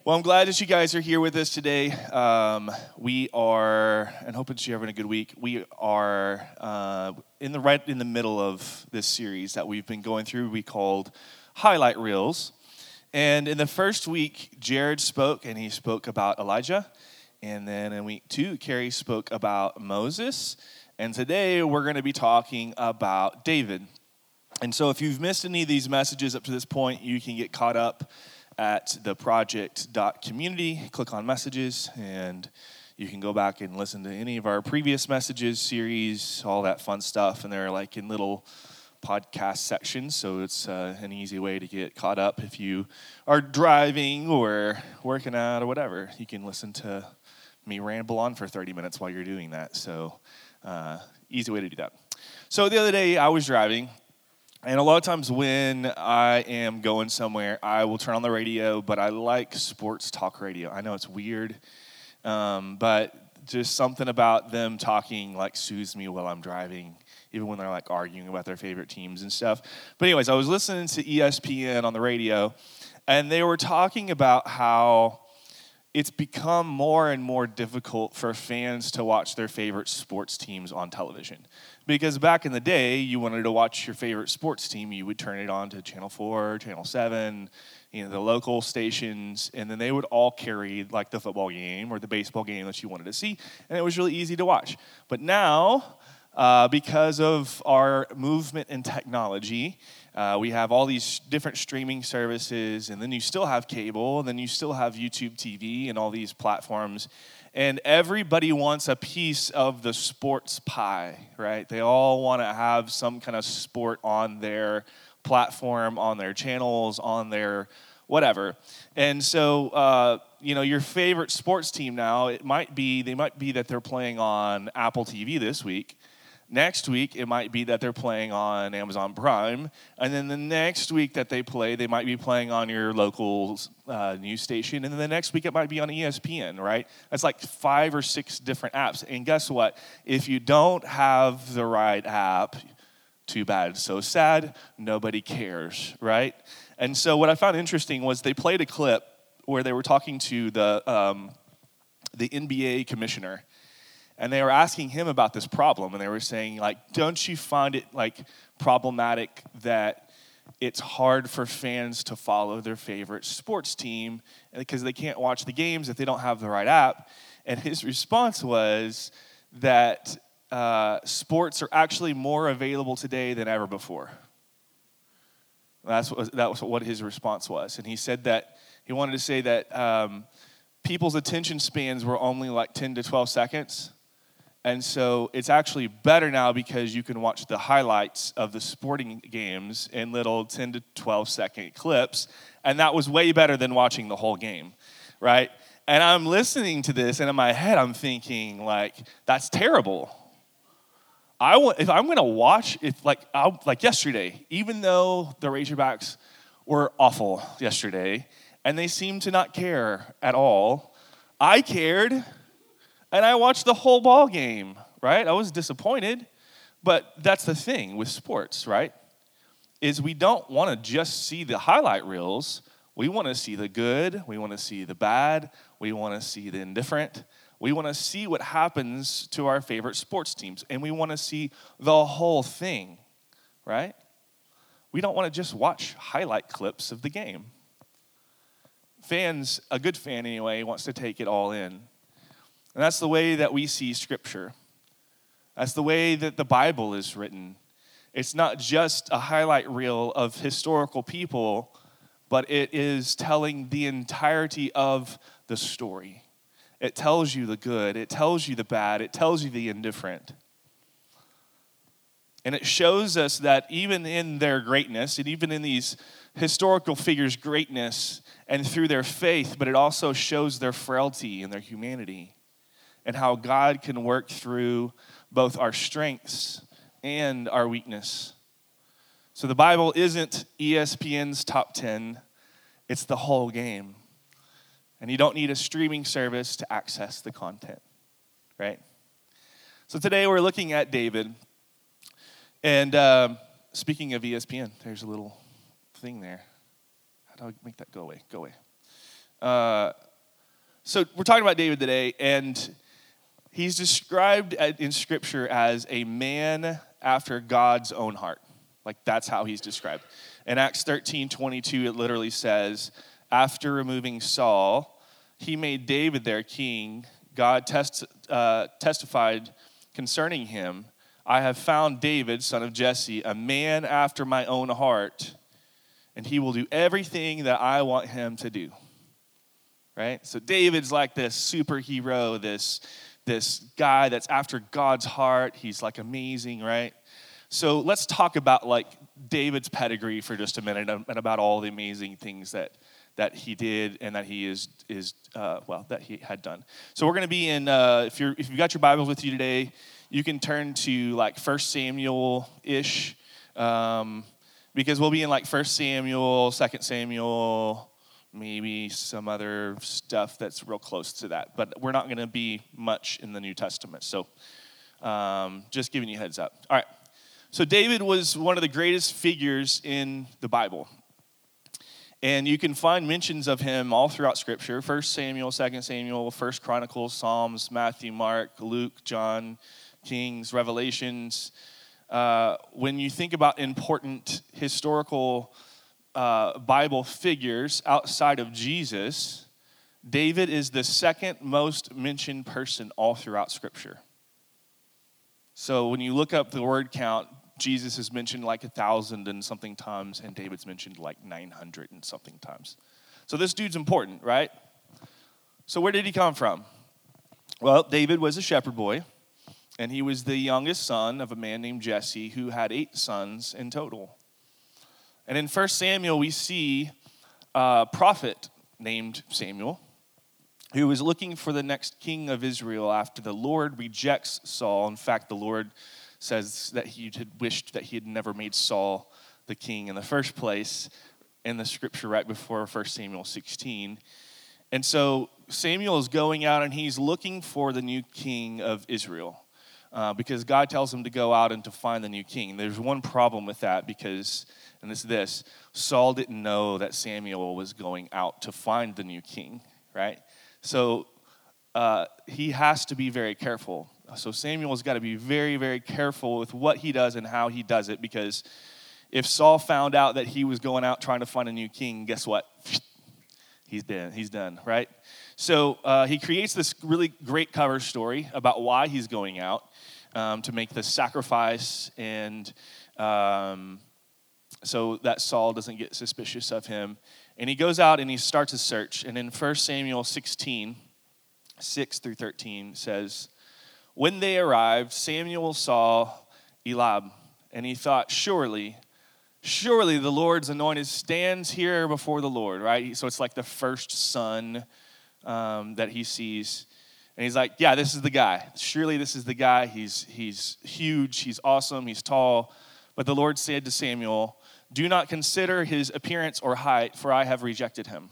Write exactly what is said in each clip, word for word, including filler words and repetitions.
Well, I'm glad that you guys are here with us today. Um, we are, and hoping that you're having a good week. We are uh, in the right in the middle of this series that we've been going through. We called Highlight Reels, and in the first week, Jared spoke, and he spoke about Elijah, and then in week two, Carrie spoke about Moses, and today we're going to be talking about David. And so, if you've missed any of these messages up to this point, you can get caught up at the project dot community, click on messages, and you can go back and listen to any of our previous messages, series, all that fun stuff, and they're like in little podcast sections, so it's uh, an easy way to get caught up if you are driving or working out or whatever. You can listen to me ramble on for thirty minutes while you're doing that, so uh, easy way to do that. So the other day, I was driving, and a lot of times when I am going somewhere, I will turn on the radio, but I like sports talk radio. I know it's weird, um, but just something about them talking like soothes me while I'm driving, even when they're like arguing about their favorite teams and stuff. But anyways, I was listening to E S P N on the radio, and they were talking about how it's become more and more difficult for fans to watch their favorite sports teams on television. Because back in the day, you wanted to watch your favorite sports team, you would turn it on to Channel four, Channel seven, you know, the local stations, and then they would all carry like the football game or the baseball game that you wanted to see, and it was really easy to watch. But now, uh, because of our movement in technology, Uh, we have all these different streaming services, and then you still have cable, and then you still have YouTube T V and all these platforms, and everybody wants a piece of the sports pie, right? They all want to have some kind of sport on their platform, on their channels, on their whatever. And so, uh, you know, your favorite sports team now, it might be, they might be that they're playing on Apple T V this week. Next week, it might be that they're playing on Amazon Prime. And then the next week that they play, they might be playing on your local uh, news station. And then the next week, it might be on E S P N, right? That's like five or six different apps. And guess what? If you don't have the right app, too bad, so sad, nobody cares, right? And so what I found interesting was they played a clip where they were talking to the um, the N B A commissioner. And they were asking him about this problem, and they were saying, like, don't you find it, like, problematic that it's hard for fans to follow their favorite sports team because they can't watch the games if they don't have the right app? And his response was that uh, sports are actually more available today than ever before. That's what, that was what his response was. And he said that, he wanted to say that um, people's attention spans were only like ten to twelve seconds. And so it's actually better now because you can watch the highlights of the sporting games in little ten to twelve second clips. And that was way better than watching the whole game, right? And I'm listening to this, and in my head, I'm thinking, like, that's terrible. I want, if I'm going to watch, if like, I'll, like yesterday, even though the Razorbacks were awful yesterday, and they seemed to not care at all, I cared. And I watched the whole ball game, right? I was disappointed, but that's the thing with sports, right? Is we don't want to just see the highlight reels. We want to see the good. We want to see the bad. We want to see the indifferent. We want to see what happens to our favorite sports teams, and we want to see the whole thing, right? We don't want to just watch highlight clips of the game. Fans, a good fan anyway, wants to take it all in. And that's the way that we see Scripture. That's the way that the Bible is written. It's not just a highlight reel of historical people, but it is telling the entirety of the story. It tells you the good. It tells you the bad. It tells you the indifferent. And it shows us that even in their greatness, and even in these historical figures' greatness, and through their faith, but it also shows their frailty and their humanity, and how God can work through both our strengths and our weakness. So the Bible isn't E S P N's top ten, it's the whole game. And you don't need a streaming service to access the content, right? So today we're looking at David. And um, speaking of E S P N, there's a little thing there. How do I make that go away? Go away. Uh, so we're talking about David today, and he's described in Scripture as a man after God's own heart. Like, that's how he's described. In Acts thirteen twenty-two, it literally says, after removing Saul, he made David their king. God test, uh, testified concerning him, I have found David, son of Jesse, a man after my own heart, and he will do everything that I want him to do. Right? So David's like this superhero, this, this guy that's after God's heart. He's like amazing, right? So let's talk about like David's pedigree for just a minute and about all the amazing things that that he did and that he is is uh, well that he had done. So we're going to be in uh, if you're if you've got your Bibles with you today, you can turn to like First Samuel ish, um, because we'll be in like First Samuel, Second Samuel, maybe some other stuff that's real close to that. But we're not going to be much in the New Testament. So um, just giving you a heads up. All right. So David was one of the greatest figures in the Bible. And you can find mentions of him all throughout Scripture. First Samuel, Second Samuel, First Chronicles, Psalms, Matthew, Mark, Luke, John, Kings, Revelations. Uh, when you think about important historical uh, Bible figures outside of Jesus, David is the second most mentioned person all throughout Scripture. So when you look up the word count, Jesus is mentioned like a thousand and something times, and David's mentioned like nine hundred and something times. So this dude's important, right? So where did he come from? Well, David was a shepherd boy, and he was the youngest son of a man named Jesse who had eight sons in total. And in First Samuel, we see a prophet named Samuel who was looking for the next king of Israel after the Lord rejects Saul. In fact, the Lord says that he had wished that he had never made Saul the king in the first place in the scripture right before First Samuel sixteen. And so Samuel is going out and he's looking for the new king of Israel uh, because God tells him to go out and to find the new king. There's one problem with that because, and it's this, Saul didn't know that Samuel was going out to find the new king, right? So uh, he has to be very careful. So Samuel's got to be very, very careful with what he does and how he does it, because if Saul found out that he was going out trying to find a new king, guess what? He's done. He's done, right? So uh, he creates this really great cover story about why he's going out um, to make this sacrifice, and um, so that Saul doesn't get suspicious of him. And he goes out and he starts a search. And in First Samuel sixteen, six through thirteen says, when they arrived, Samuel saw Eliab, and he thought, surely, surely the Lord's anointed stands here before the Lord, right? So it's like the first son um, that he sees. And he's like, yeah, this is the guy. Surely this is the guy. He's, he's huge, he's awesome, he's tall. But the Lord said to Samuel, do not consider his appearance or height, for I have rejected him.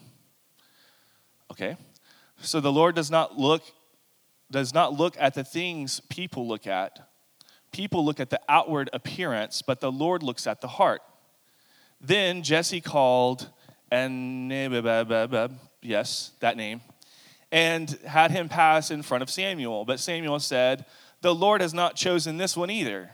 Okay, so the Lord does not look does not look at the things people look at. People look at the outward appearance, but the Lord looks at the heart. Then Jesse called, and yes, that name, and had him pass in front of Samuel. But Samuel said, the Lord has not chosen this one either.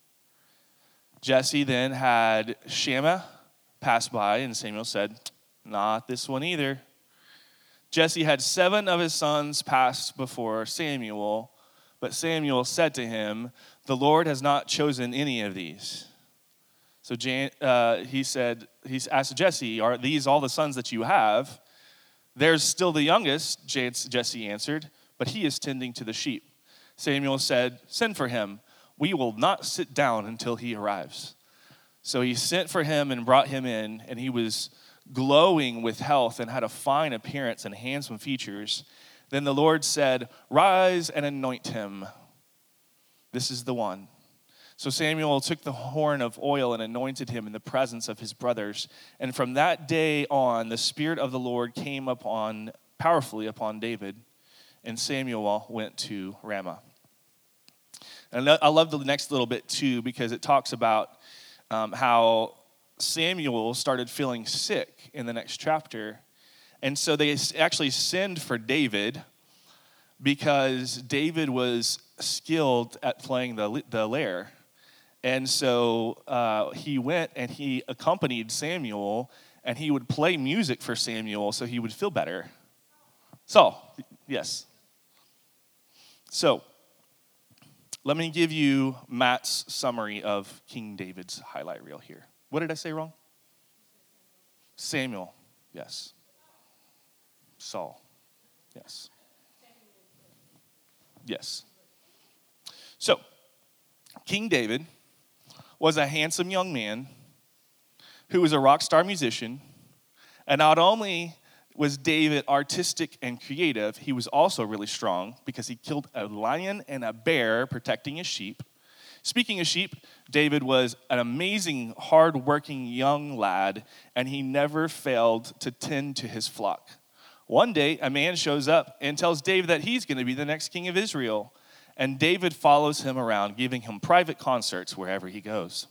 Jesse then had Shammah pass by, and Samuel said, not this one either. Jesse had seven of his sons pass before Samuel, but Samuel said to him, the Lord has not chosen any of these. So uh, he said, he asked Jesse, are these all the sons that you have? There's still the youngest, Jesse answered, but he is tending to the sheep. Samuel said, send for him. We will not sit down until he arrives. So he sent for him and brought him in, and he was glowing with health and had a fine appearance and handsome features. Then the Lord said, rise and anoint him. This is the one. So Samuel took the horn of oil and anointed him in the presence of his brothers. And from that day on, the Spirit of the Lord came upon powerfully upon David, and Samuel went to Ramah. And I love the next little bit too, because it talks about um, how Samuel started feeling sick in the next chapter. And so they actually send for David because David was skilled at playing the, the lyre. And so uh, he went and he accompanied Samuel, and he would play music for Samuel so he would feel better. So, yes. So, let me give you Matt's summary of King David's highlight reel here. What did I say wrong? Samuel, yes. Saul, yes. Yes. So, King David was a handsome young man who was a rock star musician. And not only was David artistic and creative, he was also really strong because he killed a lion and a bear protecting his sheep. Speaking of sheep, David was an amazing, hard-working young lad, and he never failed to tend to his flock. One day, a man shows up and tells David that he's going to be the next king of Israel. And David follows him around, giving him private concerts wherever he goes.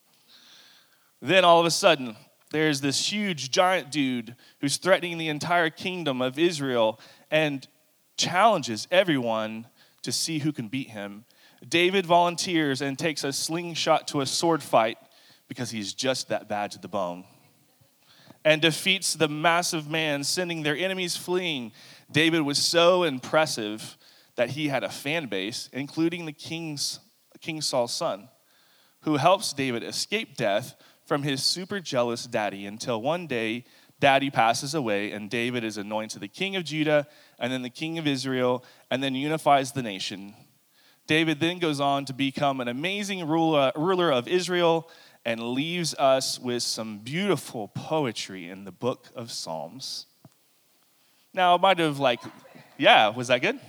Then all of a sudden, there's this huge giant dude who's threatening the entire kingdom of Israel and challenges everyone to see who can beat him. David volunteers and takes a slingshot to a sword fight because he's just that bad to the bone, and defeats the massive man, sending their enemies fleeing. David was so impressive that he had a fan base, including the king's, King Saul's son, who helps David escape death from his super jealous daddy until one day daddy passes away and David is anointed the king of Judah and then the king of Israel and then unifies the nation. David then goes on to become an amazing ruler, ruler of Israel and leaves us with some beautiful poetry in the book of Psalms. Now, I might have like, yeah, was that good?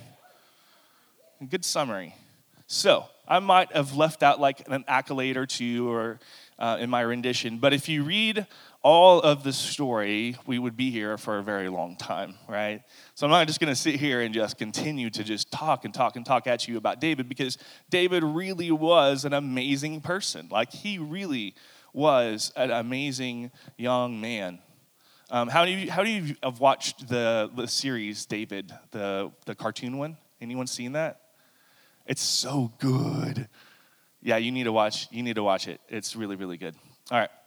Good summary. So, I might have left out like an accolade or two or uh, in my rendition, but if you read all of the story, we would be here for a very long time, right? So I'm not just going to sit here and just continue to just talk and talk and talk at you about David, because David really was an amazing person. Like, he really was an amazing young man. Um, how do you how do you have watched the the series David, the the cartoon one? Anyone seen that? It's so good. Yeah, you need to watch. You need to watch it. It's really, really good. All right.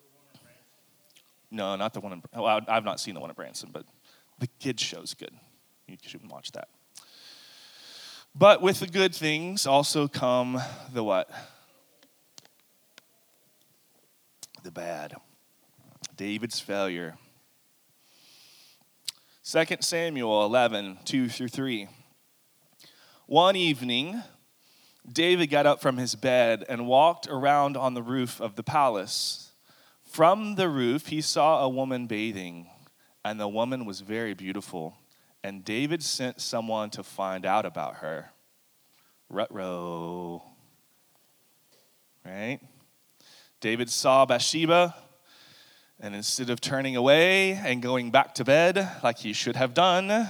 No, not the one in. Well, I've not seen the one in Branson, but the kids show's good. You should watch that. But with the good things also come the what? The bad. David's failure. Second Samuel eleven, two through three. One evening, David got up from his bed and walked around on the roof of the palace. From the roof, he saw a woman bathing, and the woman was very beautiful. And David sent someone to find out about her. Ruh-roh. Right? David saw Bathsheba, and instead of turning away and going back to bed like he should have done,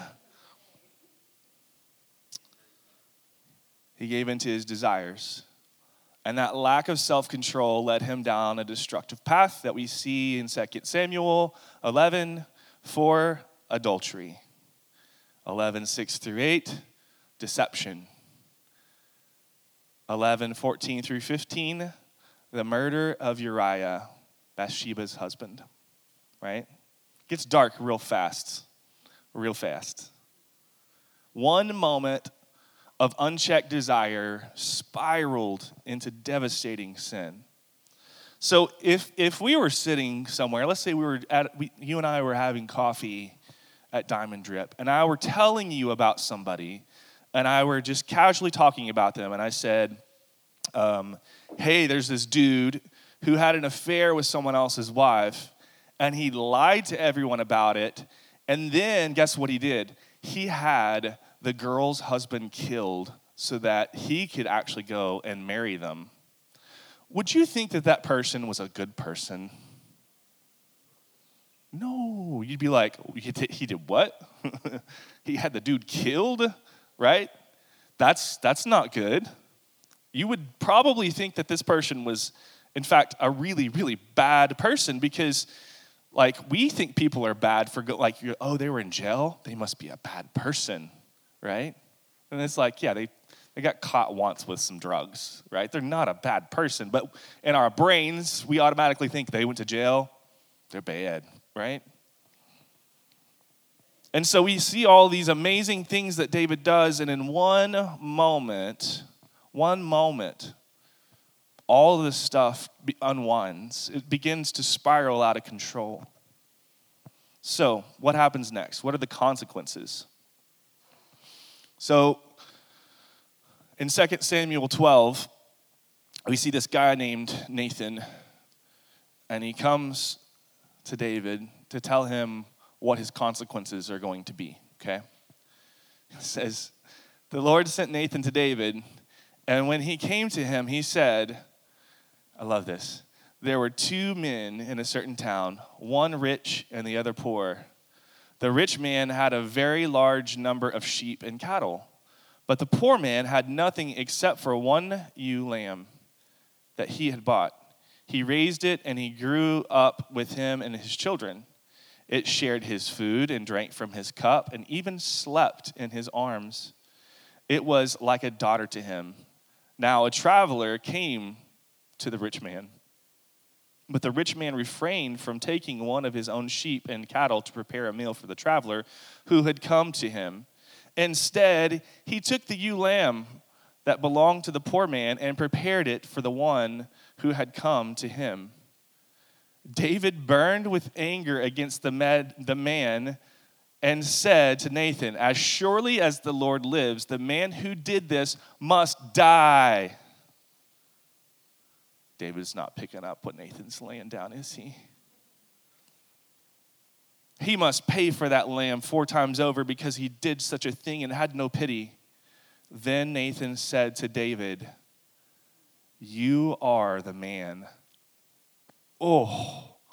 he gave in to his desires. And that lack of self-control led him down a destructive path that we see in Second Samuel eleven for adultery. eleven, six through eight, deception. eleven, fourteen through fifteen, the murder of Uriah, Bathsheba's husband, right? Gets dark real fast, real fast. One moment of unchecked desire spiraled into devastating sin. So if if we were sitting somewhere, let's say we were at, we, you and I were having coffee at Diamond Drip, and I were telling you about somebody, and I were just casually talking about them, and I said, um, hey, there's this dude who had an affair with someone else's wife, and he lied to everyone about it, and then guess what he did? He had the girl's husband killed so that he could actually go and marry them. Would you think that that person was a good person? No, you'd be like, he did what? He had the dude killed, right? That's that's not good. You would probably think that this person was, in fact, a really, really bad person, because Like, we think people are bad for, go- like, you're, oh, they were in jail? They must be a bad person, right? And it's like, yeah, they, they got caught once with some drugs, right? They're not a bad person. But in our brains, we automatically think they went to jail, they're bad, right? And so we see all these amazing things that David does, and in one moment, one moment, all of this stuff unwinds. It begins to spiral out of control. So, what happens next? What are the consequences? So, in Second Samuel twelve, we see this guy named Nathan, and he comes to David to tell him what his consequences are going to be, okay? It says, the Lord sent Nathan to David, and when he came to him, he said, I love this. There were two men in a certain town, one rich and the other poor. The rich man had a very large number of sheep and cattle, but the poor man had nothing except for one ewe lamb that he had bought. He raised it, and he grew up with him and his children. It shared his food and drank from his cup and even slept in his arms. It was like a daughter to him. Now a traveler came to the rich man. But the rich man refrained from taking one of his own sheep and cattle to prepare a meal for the traveler who had come to him. Instead, he took the ewe lamb that belonged to the poor man and prepared it for the one who had come to him. David burned with anger against the, med, the man and said to Nathan, as surely as the Lord lives, the man who did this must die. David's not picking up what Nathan's laying down, is he? He must pay for that lamb four times over because he did such a thing and had no pity. Then Nathan said to David, you are the man. Oh,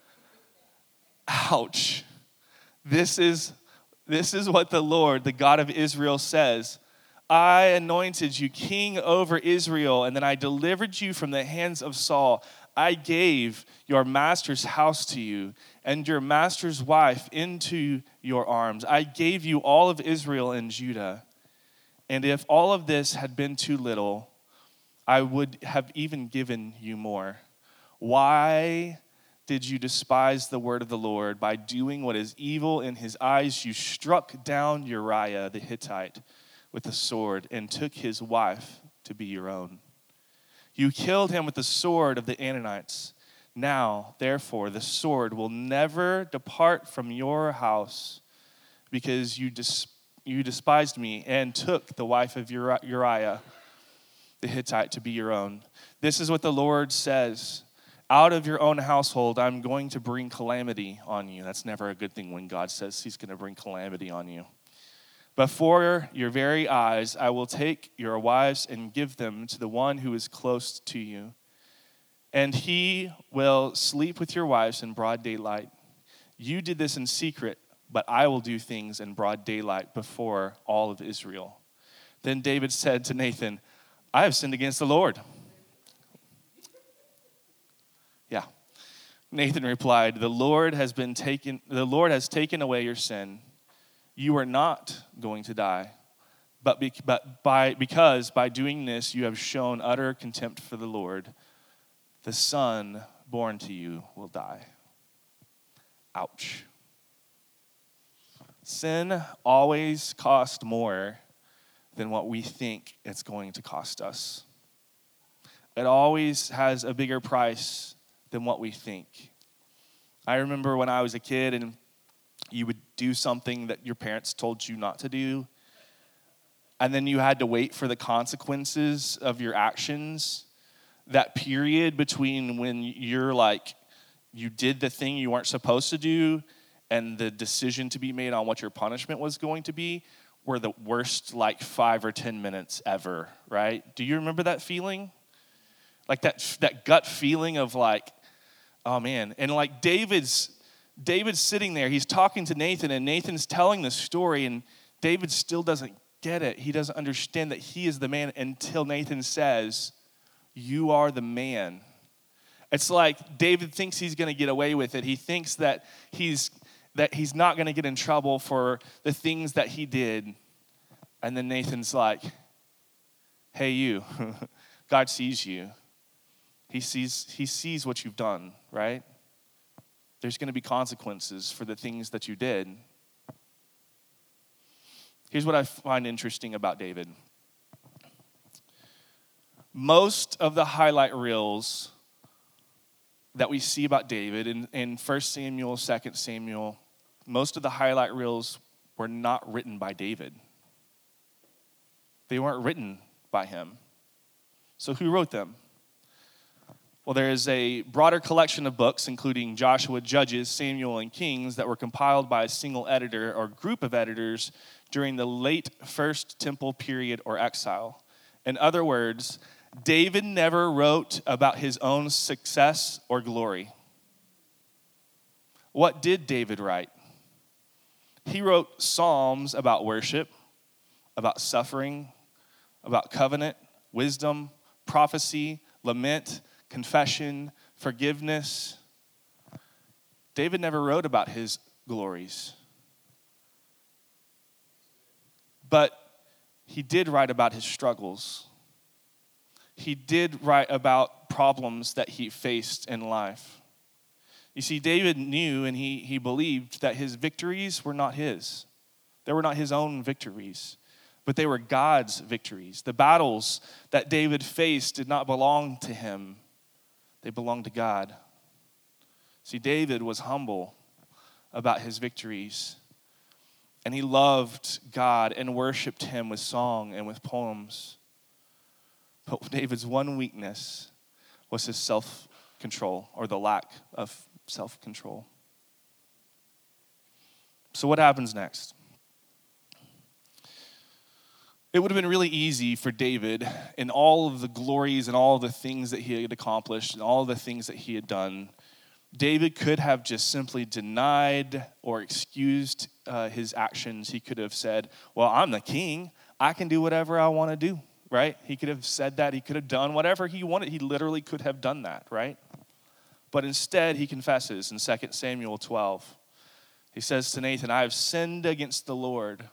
ouch. This is, this is what the Lord, the God of Israel, says. I anointed you king over Israel, and then I delivered you from the hands of Saul. I gave your master's house to you and your master's wife into your arms. I gave you all of Israel and Judah. And if all of this had been too little, I would have even given you more. Why did you despise the word of the Lord? By doing what is evil in his eyes, you struck down Uriah the Hittite with a sword and took his wife to be your own. You killed him with the sword of the Ammonites. Now, therefore, the sword will never depart from your house because you dis- you despised me and took the wife of Uriah the Hittite to be your own. This is what the Lord says. Out of your own household, I'm going to bring calamity on you. That's never a good thing when God says he's going to bring calamity on you. Before your very eyes, I will take your wives and give them to the one who is close to you. And he will sleep with your wives in broad daylight. You did this in secret, but I will do things in broad daylight before all of Israel. Then David said to Nathan, I have sinned against the Lord. Yeah. Nathan replied, The Lord has been taken, the Lord has taken away your sin. You are not going to die, but, be, but by, because by doing this you have shown utter contempt for the Lord. The son born to you will die. Ouch. Sin always costs more than what we think it's going to cost us. It always has a bigger price than what we think. I remember when I was a kid and you would do something that your parents told you not to do, and then you had to wait for the consequences of your actions. That period between when you're like, you did the thing you weren't supposed to do and the decision to be made on what your punishment was going to be were the worst like five or ten minutes ever, right? Do you remember that feeling? Like that, that gut feeling of like, oh man. And like David's, David's sitting there, he's talking to Nathan, and Nathan's telling the story, and David still doesn't get it. He doesn't understand that he is the man until Nathan says, you are the man. It's like David thinks he's going to get away with it. He thinks that he's that he's not going to get in trouble for the things that he did. And then Nathan's like, hey, you, God sees you. He sees, he sees what you've done, right? There's going to be consequences for the things that you did. Here's what I find interesting about David. Most of the highlight reels that we see about David in, in First Samuel, Second Samuel, most of the highlight reels were not written by David. They weren't written by him. So who wrote them? Well, there is a broader collection of books, including Joshua, Judges, Samuel, and Kings, that were compiled by a single editor or group of editors during the late First Temple period or exile. In other words, David never wrote about his own success or glory. What did David write? He wrote psalms about worship, about suffering, about covenant, wisdom, prophecy, lament, confession, forgiveness. David never wrote about his glories. But he did write about his struggles. He did write about problems that he faced in life. You see, David knew and he, he believed that his victories were not his. They were not his own victories, but they were God's victories. The battles that David faced did not belong to him. They belonged to God. See, David was humble about his victories, and he loved God and worshiped him with song and with poems. But David's one weakness was his self-control, or the lack of self-control. So what happens next? It would have been really easy for David, in all of the glories and all of the things that he had accomplished and all of the things that he had done, David could have just simply denied or excused uh, his actions. He could have said, well, I'm the king. I can do whatever I want to do, right? He could have said that. He could have done whatever he wanted. He literally could have done that, right? But instead, he confesses in Second Samuel twelve. He says to Nathan, I have sinned against the Lord.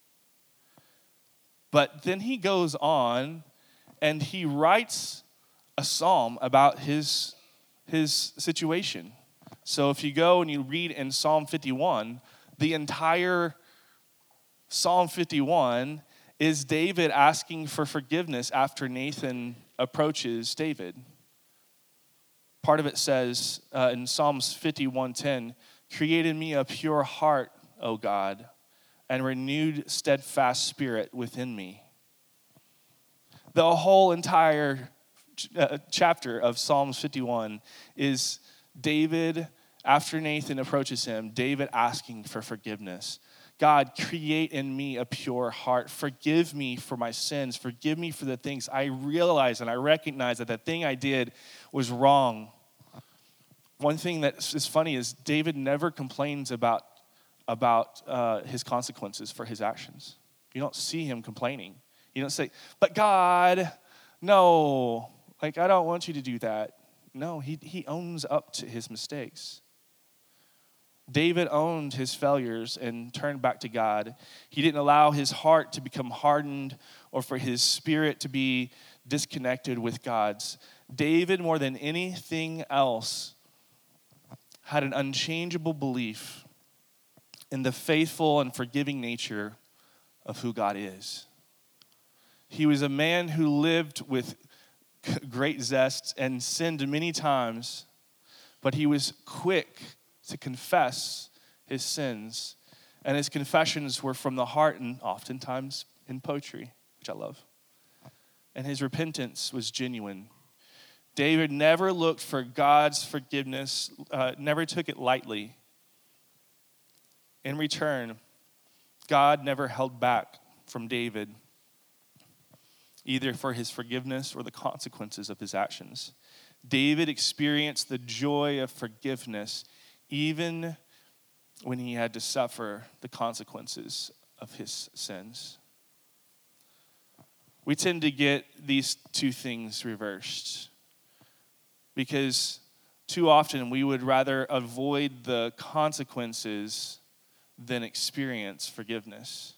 But then he goes on and he writes a psalm about his, his situation. So if you go and you read in Psalm fifty-one, the entire Psalm fifty-one is David asking for forgiveness after Nathan approaches David. Part of it says uh, in Psalms fifty-one ten, create in me a pure heart, O God, and renewed steadfast spirit within me. The whole entire ch- uh, chapter of Psalms fifty-one is David, after Nathan approaches him, David asking for forgiveness. God, create in me a pure heart. Forgive me for my sins. Forgive me for the things I realize and I recognize that the thing I did was wrong. One thing that is funny is David never complains about, about uh, his consequences for his actions. You don't see him complaining. You don't say, but God, no, like I don't want you to do that. No, he, he owns up to his mistakes. David owned his failures and turned back to God. He didn't allow his heart to become hardened or for his spirit to be disconnected with God's. David, more than anything else, had an unchangeable belief in the faithful and forgiving nature of who God is. He was a man who lived with great zest and sinned many times, but he was quick to confess his sins. And his confessions were from the heart and oftentimes in poetry, which I love. And his repentance was genuine. David never looked for God's forgiveness, uh, never took it lightly. In return, God never held back from David, either for his forgiveness or the consequences of his actions. David experienced the joy of forgiveness even when he had to suffer the consequences of his sins. We tend to get these two things reversed because too often we would rather avoid the consequences than experience forgiveness.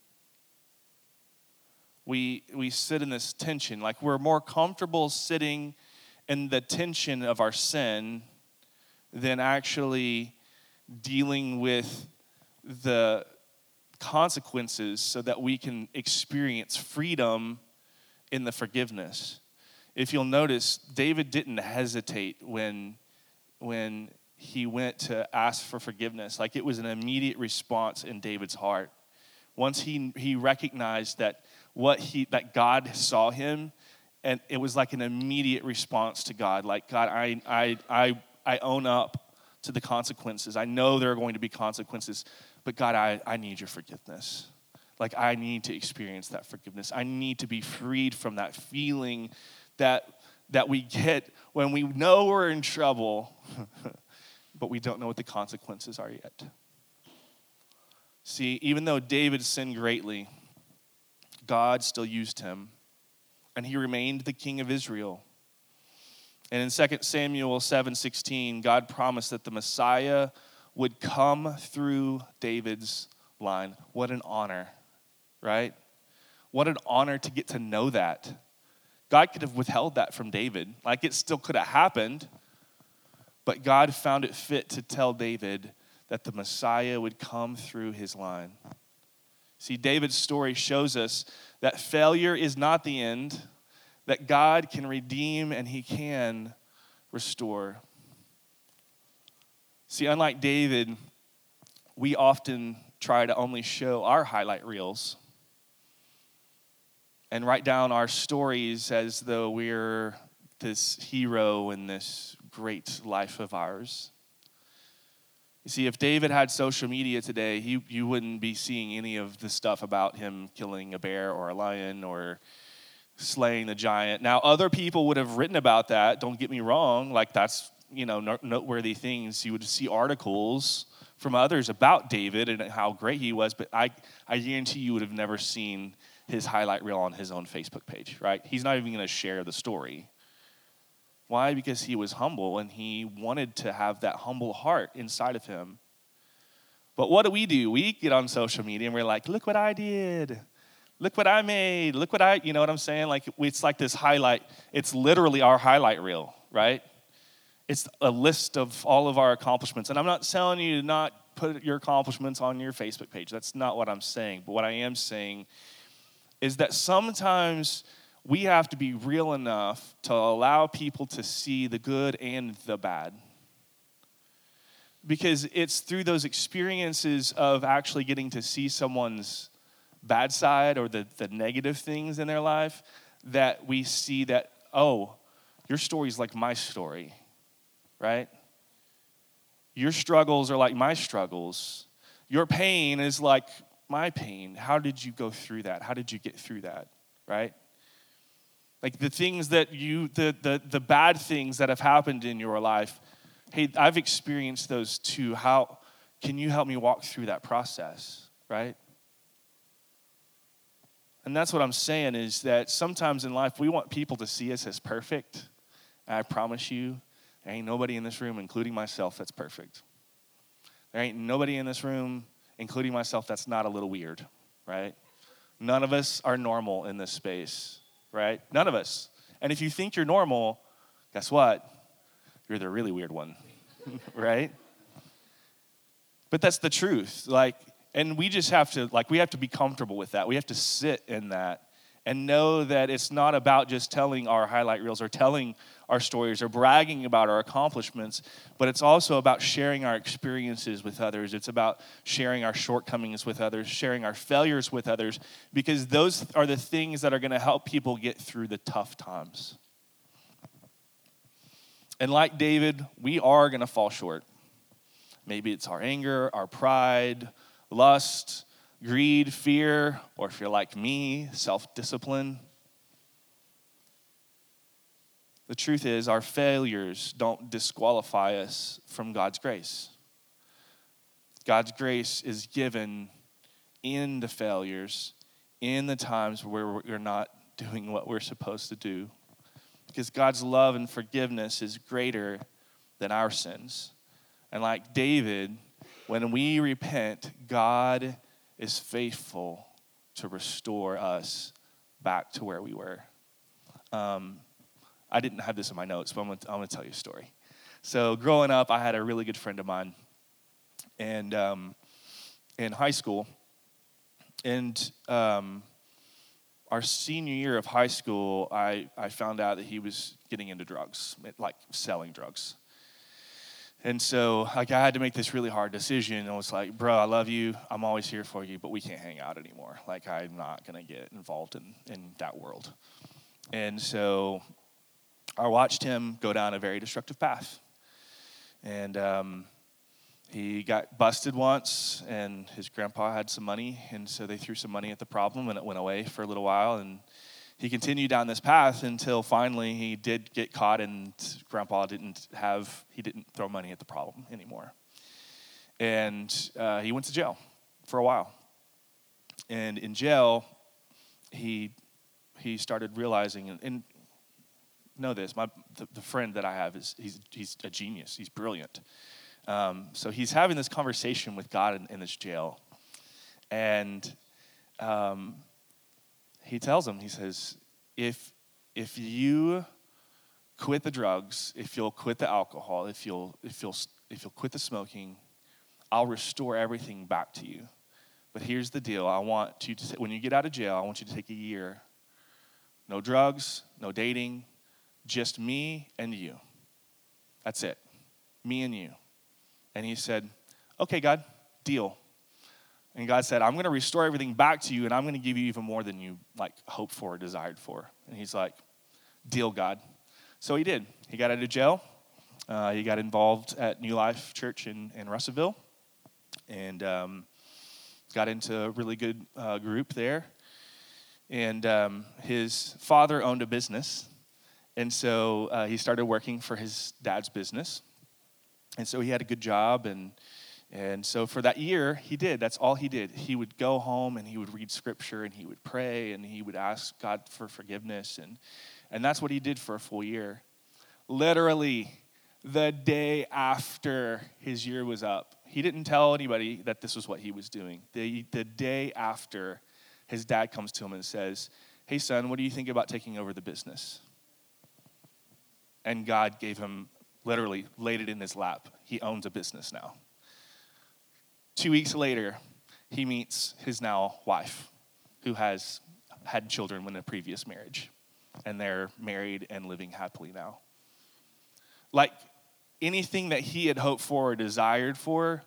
We, we sit in this tension, like we're more comfortable sitting in the tension of our sin than actually dealing with the consequences so that we can experience freedom in the forgiveness. If you'll notice, David didn't hesitate when, when he went to ask for forgiveness. Like it was an immediate response in David's heart. Once he, he recognized that what he that God saw him, and it was like an immediate response to God. Like, God, I I I I own up to the consequences. I know there are going to be consequences, but God, I, I need your forgiveness. Like, I need to experience that forgiveness. I need to be freed from that feeling that that we get when we know we're in trouble, but we don't know what the consequences are yet. See, even though David sinned greatly, God still used him, and he remained the king of Israel. And in Second Samuel seven sixteen, God promised that the Messiah would come through David's line. What an honor, right? What an honor to get to know that. God could have withheld that from David. Like, it still could have happened, but God found it fit to tell David that the Messiah would come through his line. See, David's story shows us that failure is not the end, that God can redeem and he can restore. See, unlike David, we often try to only show our highlight reels and write down our stories as though we're this hero in this great life of ours. You see, if David had social media today, he, you wouldn't be seeing any of the stuff about him killing a bear or a lion or slaying the giant. Now, other people would have written about that. Don't get me wrong. Like, that's, you know, noteworthy things. You would see articles from others about David and how great he was, but I, I guarantee you would have never seen his highlight reel on his own Facebook page, right? He's not even going to share the story. Why? Because he was humble and he wanted to have that humble heart inside of him. But what do we do? We get on social media and we're like, look what I did. Look what I made. Look what I, you know what I'm saying? Like, it's like this highlight. It's literally our highlight reel, right? It's a list of all of our accomplishments. And I'm not telling you to not put your accomplishments on your Facebook page. That's not what I'm saying. But what I am saying is that sometimes we have to be real enough to allow people to see the good and the bad. Because it's through those experiences of actually getting to see someone's bad side or the, the negative things in their life that we see that, oh, your story's like my story, right? Your struggles are like my struggles. Your pain is like my pain. How did you go through that? How did you get through that, right? Like the things that you, the, the, the bad things that have happened in your life, hey, I've experienced those too. How can you help me walk through that process, right? And that's what I'm saying is that sometimes in life we want people to see us as perfect. And I promise you, there ain't nobody in this room, including myself, that's perfect. There ain't nobody in this room, including myself, that's not a little weird, right? None of us are normal in this space. Right? None of us. And if you think you're normal, guess what? You're the really weird one, right? But that's the truth. Like, and we just have to, like, we have to be comfortable with that. We have to sit in that and know that it's not about just telling our highlight reels or telling our stories or bragging about our accomplishments, but it's also about sharing our experiences with others. It's about sharing our shortcomings with others, sharing our failures with others, because those are the things that are going to help people get through the tough times. And like David, we are going to fall short. Maybe it's our anger, our pride, lust, greed, fear, or if you're like me, self-discipline. The truth is, our failures don't disqualify us from God's grace. God's grace is given in the failures, in the times where we're not doing what we're supposed to do. Because God's love and forgiveness is greater than our sins. And like David, when we repent, God is faithful to restore us back to where we were. Um, I didn't have this in my notes, but I'm going I'm to tell you a story. So growing up, I had a really good friend of mine, and um, in high school, and um, our senior year of high school, I, I found out that he was getting into drugs, like selling drugs. And so like I had to make this really hard decision. I was like, bro, I love you. I'm always here for you, but we can't hang out anymore. Like, I'm not going to get involved in, in that world. And so I watched him go down a very destructive path. And um, he got busted once, and his grandpa had some money, and so they threw some money at the problem, and it went away for a little while. And he continued down this path until finally he did get caught, and grandpa didn't have, he didn't throw money at the problem anymore. And uh, he went to jail for a while. And in jail, he he started realizing, and, and know this, my the, the friend that I have is he's he's a genius. He's brilliant. Um, so he's having this conversation with God in, in this jail, and um, he tells him, he says, if if you quit the drugs, if you'll quit the alcohol, if you'll if you'll if you'll quit the smoking, I'll restore everything back to you. But here's the deal: I want you to, when you get out of jail, I want you to take a year. No drugs, no dating. Just me and you. That's it. Me and you. And he said, okay, God, deal. And God said, I'm going to restore everything back to you, and I'm going to give you even more than you like hoped for or desired for. And he's like, deal, God. So he did. He got out of jail. Uh, he got involved at New Life Church in, in Russellville, and um, got into a really good uh, group there. And um, his father owned a business. And so uh, he started working for his dad's business. And so he had a good job. And and so for that year, he did. That's all he did. He would go home and he would read scripture and he would pray and he would ask God for forgiveness. And, and that's what he did for a full year. Literally, the day after his year was up, he didn't tell anybody that this was what he was doing. The, the day after, his dad comes to him and says, hey, son, what do you think about taking over the business? And God gave him, literally laid it in his lap. He owns a business now. Two weeks later, he meets his now wife, who has had children in a previous marriage. And they're married and living happily now. Like anything that he had hoped for or desired for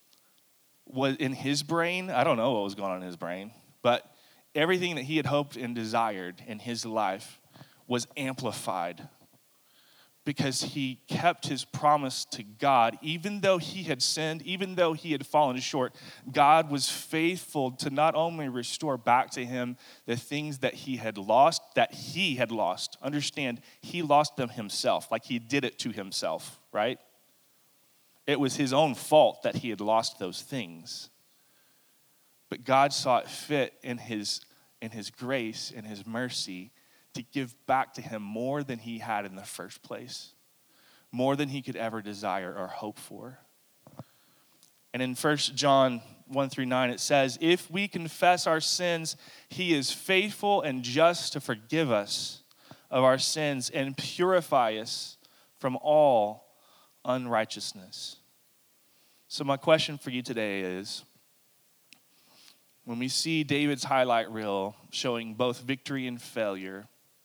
was in his brain. I don't know what was going on in his brain. But everything that he had hoped and desired in his life was amplified because he kept his promise to God. Even though he had sinned, even though he had fallen short, God was faithful to not only restore back to him the things that he had lost, that he had lost. Understand, he lost them himself, like he did it to himself, right? It was his own fault that he had lost those things. But God saw it fit in his, in his grace and his mercy to give back to him more than he had in the first place, more than he could ever desire or hope for. And in First John one through nine, it says, if we confess our sins, he is faithful and just to forgive us of our sins and purify us from all unrighteousness. So my question for you today is, when we see David's highlight reel showing both victory and failure,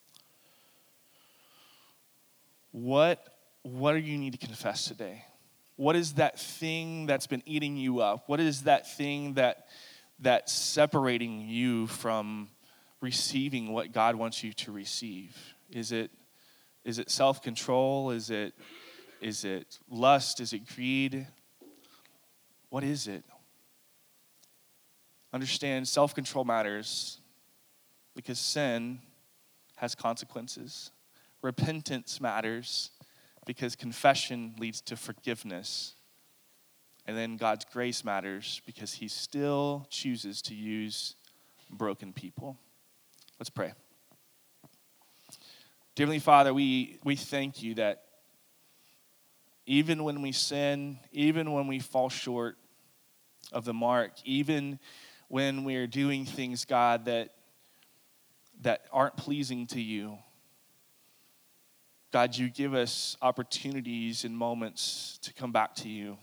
what, what do you need to confess today? What is that thing that's been eating you up? What is that thing that that's separating you from receiving what God wants you to receive? Is it is it self-control? Is it is it lust? Is it greed? What is it? Understand, self-control matters because sin has consequences. Repentance matters because confession leads to forgiveness. And then God's grace matters because he still chooses to use broken people. Let's pray. Dear Heavenly Father, we, we thank you that even when we sin, even when we fall short of the mark, even when we're doing things, God, that, that aren't pleasing to you. God, you give us opportunities and moments to come back to you,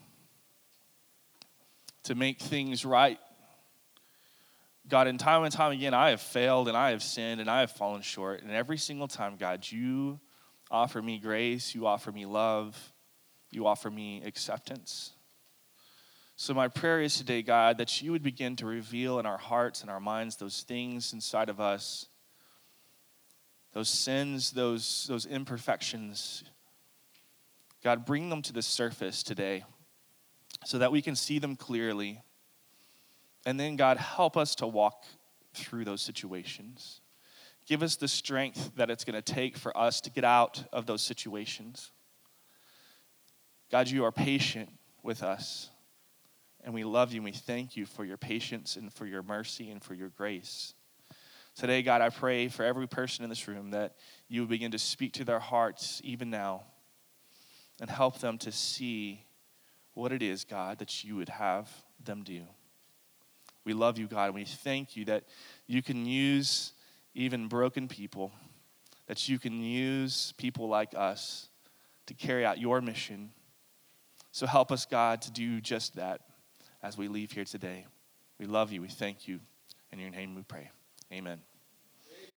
to make things right. God, and time and time again, I have failed and I have sinned and I have fallen short. And every single time, God, you offer me grace, you offer me love, you offer me acceptance. So my prayer is today, God, that you would begin to reveal in our hearts and our minds those things inside of us, those sins, those, those imperfections. God, bring them to the surface today so that we can see them clearly. And then, God, help us to walk through those situations. Give us the strength that it's going to take for us to get out of those situations. God, you are patient with us, and we love you, and we thank you for your patience and for your mercy and for your grace. Today, God, I pray for every person in this room that you would begin to speak to their hearts even now and help them to see what it is, God, that you would have them do. We love you, God, and we thank you that you can use even broken people, that you can use people like us to carry out your mission. So help us, God, to do just that as we leave here today. We love you. We thank you. In your name we pray. Amen.